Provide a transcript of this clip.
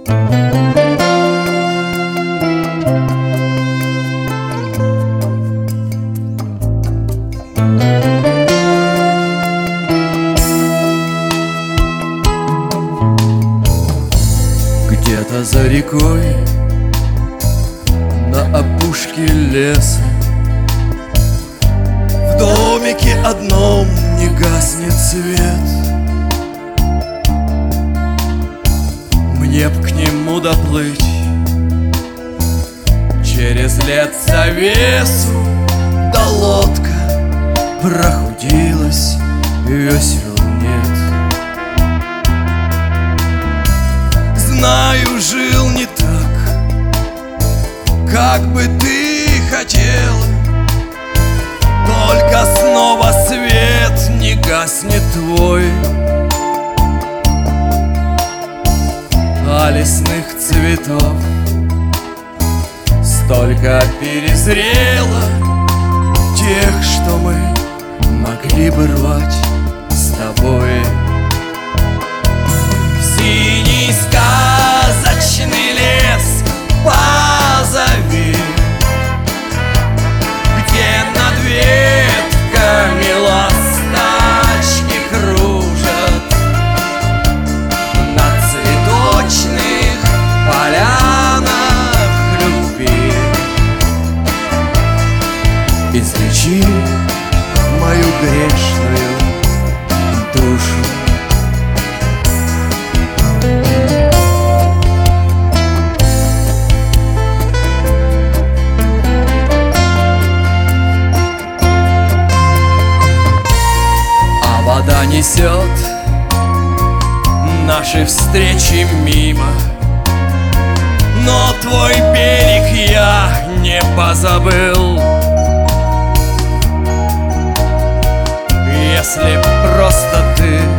Где-то за рекой, на опушке леса, в домике одном не гаснет свет. Мне б к нему доплыть через лет завесу, да лодка прохудилась, весел нет. Знаю, жил не так, как бы ты хотела, только снова свет не гаснет твой. А лесных цветов столько перезрело, тех, что мы могли бы рвать с тобой. Синий сказочный лес позови, где над ветками ласточки кружат, на цветочных полянах любви. Излечи мою грешную душу. Вода несет наши встречи мимо, но твой берег я не позабыл. Если просто ты